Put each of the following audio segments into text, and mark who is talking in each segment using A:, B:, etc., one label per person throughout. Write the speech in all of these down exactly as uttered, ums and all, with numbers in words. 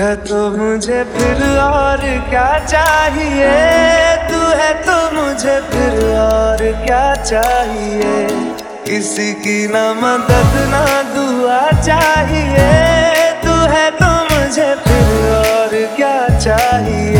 A: है तो मुझे फिर और क्या चाहिए, तू है तो मुझे फिर और क्या चाहिए। किसी की ना मदद ना दुआ चाहिए, तू है तो मुझे फिर और क्या चाहिए।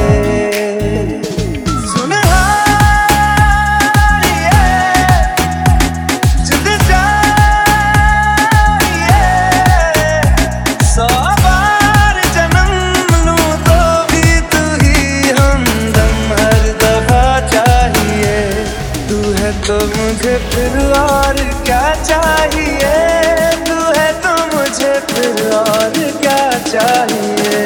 A: तो मुझे फिर और क्या चाहिए, तू है तो मुझे फिर और क्या चाहिए।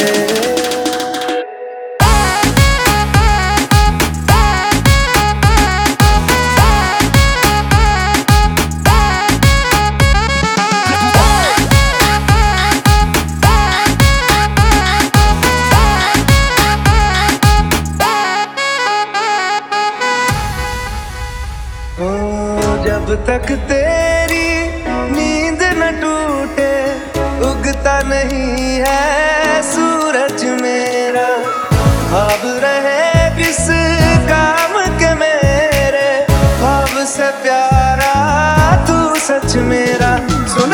A: जब तक तेरी नींद न टूटे उगता नहीं है सूरज मेरा। ख्वाब रहे किस काम के मेरे, ख्वाब से प्यारा तू सच मेरा। सुन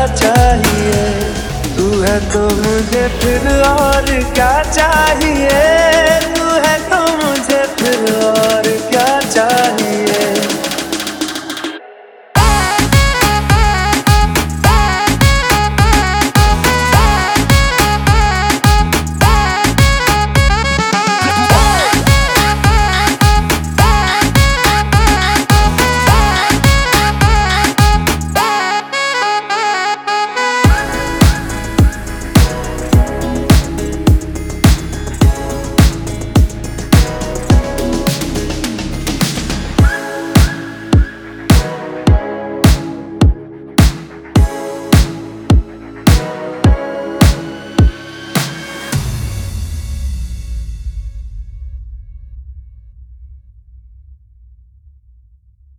A: तो मुझे फिर और क्या चाहिए।